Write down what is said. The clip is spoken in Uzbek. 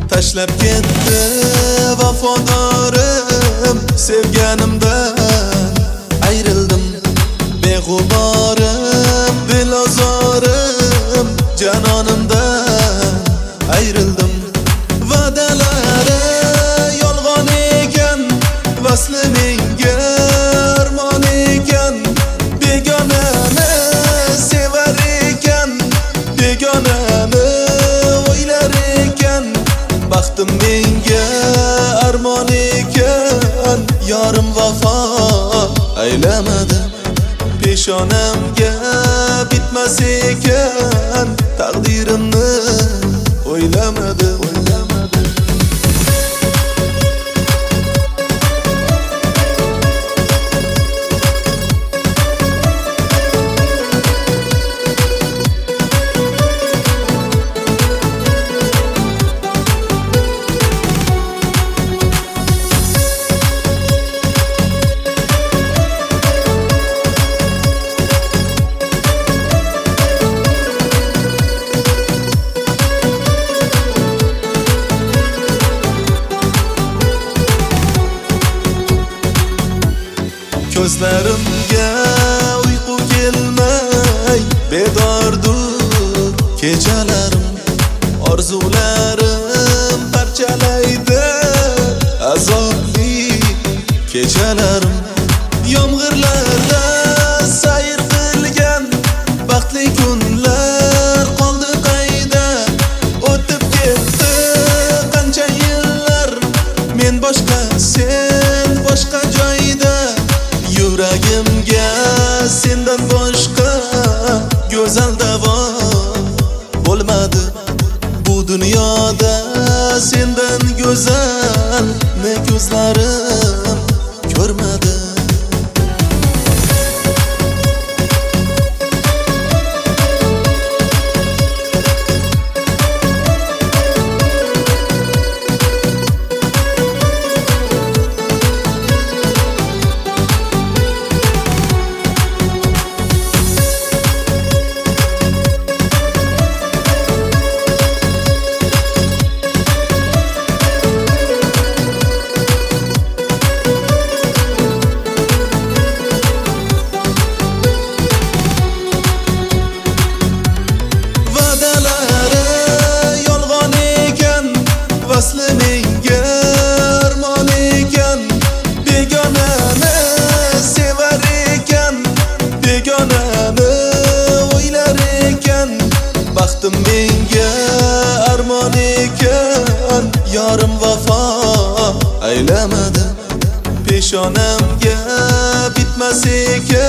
tashlab ketdi vafodorim, sevganimdan ayrildim. Beg'uborim, dilozorim, janonimdan ayrildim. Va'dalari yolg'on ekan, vasli menga armon ekan. Begonani sevar ekan, begonani o'ylar ekan. Baxtim menga armon ekan, yorim vafo aylamadi. Peshonamga bitmas ekan, taqdirimni o'ylamadi. Ko'zlarimga uyqu kelmay bedordur kechalarim. Orzularim parchalaydi azobli kechalarim. Yomg'irlarda sayr qilgan baxtli kunlar qoldi qayda. O'tib ketdi qancha yillar, men boshqa sen boshqa joyda. Yuragimga sendan boshqa go'zal davo bo'lmadi. Bu dunyoda sendan go'zal ne ko'zlarim ko'rmadi. Vasli menga armon ekan, begonani sevar ekan, begonani o'ylar ekan. Baxtim menga armon ekan, yorim vafo aylamadi. Peshonamga bitmas ekan,